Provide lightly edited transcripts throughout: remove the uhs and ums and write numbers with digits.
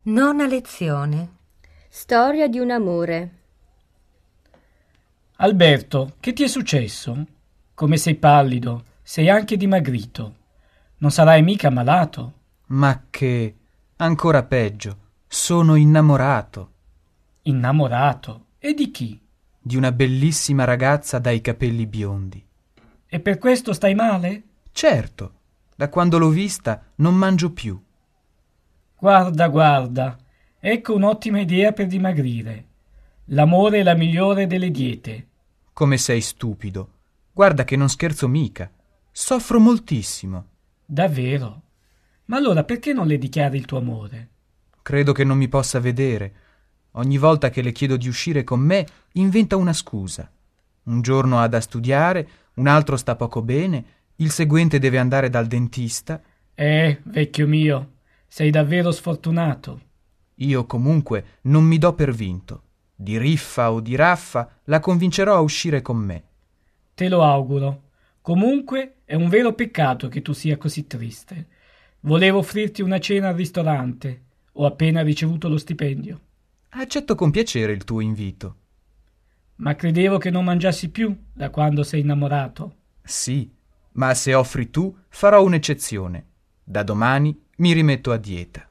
Nona lezione. Storia di un amore. Alberto, che ti è successo? Come sei pallido, sei anche dimagrito. Non sarai mica malato? Ma che... ancora peggio. Sono innamorato. Innamorato? E di chi? Di una bellissima ragazza dai capelli biondi. E per questo stai male? Certo, da quando l'ho vista non mangio più. Guarda, ecco un'ottima idea per dimagrire. L'amore è la migliore delle diete. Come sei stupido. Guarda che non scherzo mica. Soffro moltissimo. Davvero? Ma allora perché non le dichiari il tuo amore? Credo che non mi possa vedere. Ogni volta che le chiedo di uscire con me, inventa una scusa. Un giorno ha da studiare, un altro sta poco bene, il seguente deve andare dal dentista. Vecchio mio, sei davvero sfortunato. Io comunque non mi do per vinto. Di riffa o di raffa la convincerò a uscire con me. Te lo auguro. Comunque è un vero peccato che tu sia così triste. Volevo offrirti una cena al ristorante. Ho appena ricevuto lo stipendio. Accetto con piacere il tuo invito. Ma credevo che non mangiassi più da quando sei innamorato. Sì, ma se offri tu farò un'eccezione. Da domani mi rimetto a dieta.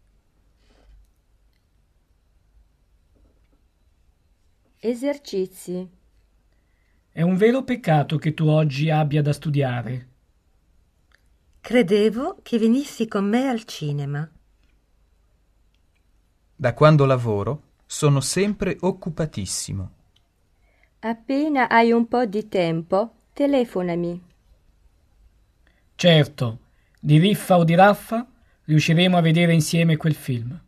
Esercizi. È un vero peccato che tu oggi abbia da studiare. Credevo che venissi con me al cinema. Da quando lavoro sono sempre occupatissimo. Appena hai un po' di tempo, telefonami. Certo, di riffa o di raffa riusciremo a vedere insieme quel film.